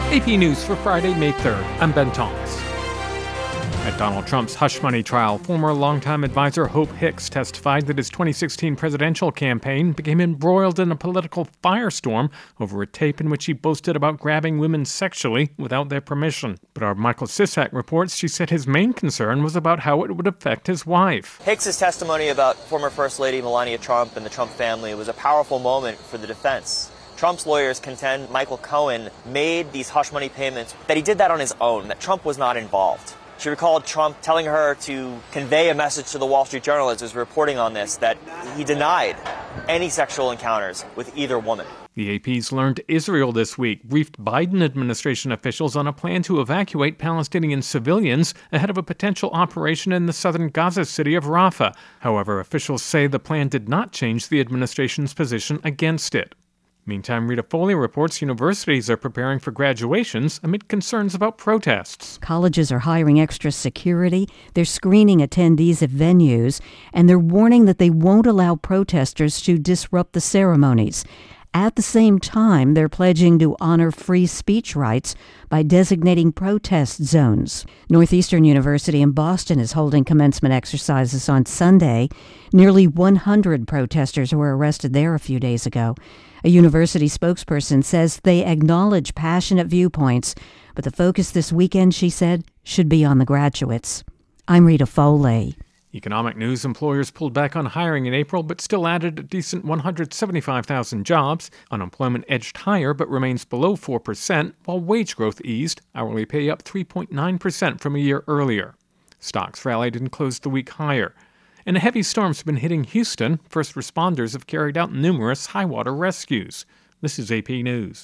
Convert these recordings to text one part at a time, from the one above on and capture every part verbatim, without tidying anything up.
A P News for Friday, May third. I'm Ben Thomas. At Donald Trump's hush money trial, former longtime advisor Hope Hicks testified that his twenty sixteen presidential campaign became embroiled in a political firestorm over a tape in which he boasted about grabbing women sexually without their permission. But our Michael Sisak reports she said his main concern was about how it would affect his wife. Hicks' testimony about former First Lady Melania Trump and the Trump family was a powerful moment for the defense. Trump's lawyers contend Michael Cohen made these hush money payments, that he did that on his own, that Trump was not involved. She recalled Trump telling her to convey a message to the Wall Street Journal as he was reporting on this, that he denied any sexual encounters with either woman. The A P's learned Israel this week briefed Biden administration officials on a plan to evacuate Palestinian civilians ahead of a potential operation in the southern Gaza city of Rafah. However, officials say the plan did not change the administration's position against it. Meantime, Rita Foley reports universities are preparing for graduations amid concerns about protests. Colleges are hiring extra security, they're screening attendees at venues, and they're warning that they won't allow protesters to disrupt the ceremonies. At the same time, they're pledging to honor free speech rights by designating protest zones. Northeastern University in Boston is holding commencement exercises on Sunday. Nearly one hundred protesters were arrested there a few days ago. A university spokesperson says they acknowledge passionate viewpoints, but the focus this weekend, she said, should be on the graduates. I'm Rita Foley. Economic news: employers pulled back on hiring in April, but still added a decent one hundred seventy-five thousand jobs. Unemployment edged higher, but remains below four percent, while wage growth eased, hourly pay up three point nine percent from a year earlier. Stocks rallied and closed the week higher. And a heavy storm's been hitting Houston. First responders have carried out numerous high-water rescues. This is A P News.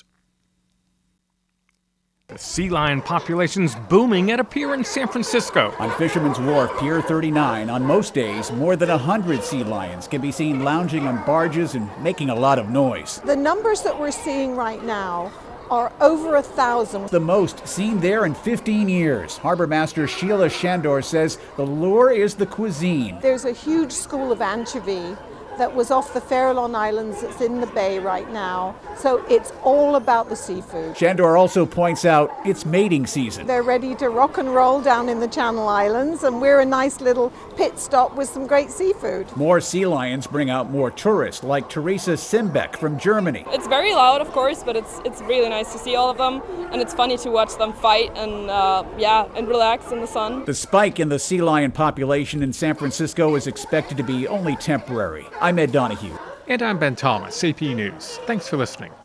The sea lion population's booming at a pier in San Francisco. On Fisherman's Wharf, Pier thirty-nine, on most days, more than one hundred sea lions can be seen lounging on barges and making a lot of noise. The numbers that we're seeing right now are over a thousand. The most seen there in fifteen years. Harbor Master Sheila Shandor says the lure is the cuisine. There's a huge school of anchovy that was off the Farallon Islands that's in the bay right now. So it's all about the seafood. Shandor also points out it's mating season. They're ready to rock and roll down in the Channel Islands, and we're a nice little pit stop with some great seafood. More sea lions bring out more tourists, like Teresa Simbeck from Germany. It's very loud, of course, but it's it's really nice to see all of them, and it's funny to watch them fight and uh, yeah, and relax in the sun. The spike in the sea lion population in San Francisco is expected to be only temporary. I'm Ed Donahue. And I'm Ben Thomas, A P News. Thanks for listening.